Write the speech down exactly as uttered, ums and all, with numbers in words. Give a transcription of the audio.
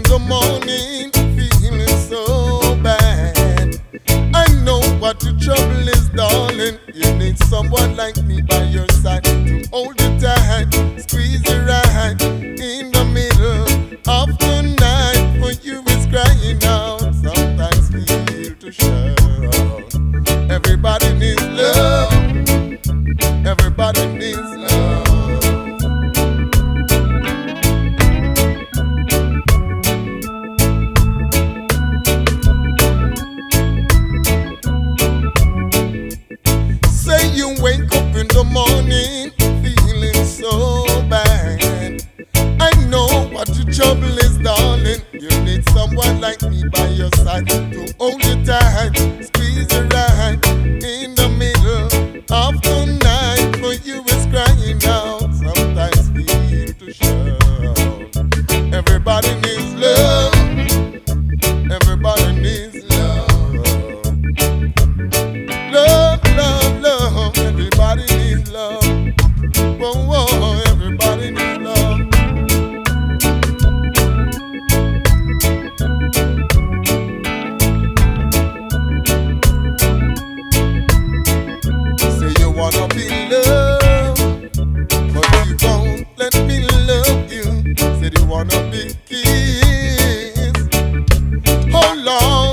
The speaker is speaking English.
the morning, feeling so bad. I know what the trouble is, darling. You need someone like me by your side to hold you tight, squeeze you right in the middle of the night. For you is crying out, sometimes feel to shout. Everybody needs love. Everybody needs love. Say you wake up in the morning feeling so bad. I know what your trouble is, darling. You need someone like me by your side to hold you tight, squeeze you right in the middle of the night. For you is crying out, sometimes feel to shout. Everybody needs love. Everybody needs love. Love, love, love. Everybody needs love. Whoa, whoa, everybody needs love. Say you wanna be loved, but you won't let me love you. Say you wanna be kissed. Hold on.